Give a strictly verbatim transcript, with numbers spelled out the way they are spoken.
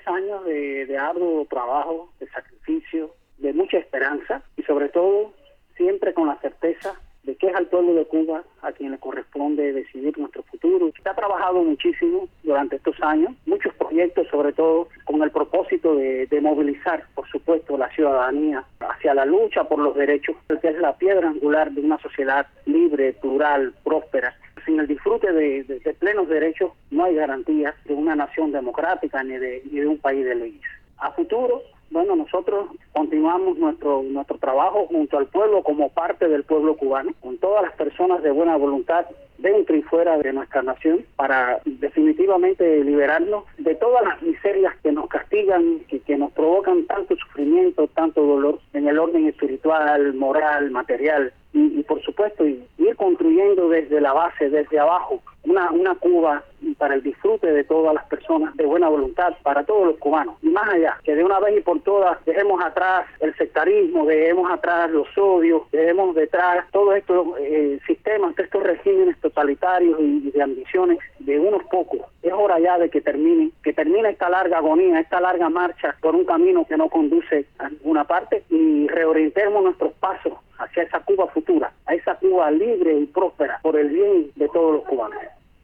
años de, de arduo trabajo, de sacrificio, de mucha esperanza y sobre todo siempre con la certeza de que es al pueblo de Cuba a quien le corresponde decidir nuestro futuro. Se ha trabajado muchísimo durante estos años, muchos proyectos, sobre todo con el propósito de, de movilizar, por supuesto, la ciudadanía hacia la lucha por los derechos, que es la piedra angular de una sociedad libre, plural, próspera. Sin el disfrute de, de, de plenos derechos no hay garantía de una nación democrática ni de, ni de un país de leyes. A futuro, bueno, nosotros continuamos nuestro nuestro trabajo junto al pueblo como parte del pueblo cubano, con todas las personas de buena voluntad dentro y fuera de nuestra nación, para definitivamente liberarnos de todas las miserias que nos castigan, que, que nos provocan tanto sufrimiento, tanto dolor en el orden espiritual, moral, material, y, y por supuesto y, ir construyendo desde la base, desde abajo, una, una Cuba para el disfrute de todas las personas de buena voluntad, para todos los cubanos. Y más allá, que de una vez y por todas dejemos atrás el sectarismo, dejemos atrás los odios, dejemos detrás todos estos eh, sistemas, estos regímenes totalitarios y de ambiciones de unos pocos. Es hora ya de que termine, que termine esta larga agonía, esta larga marcha por un camino que no conduce a ninguna parte, y reorientemos nuestros pasos hacia esa Cuba futura, a esa Cuba libre y próspera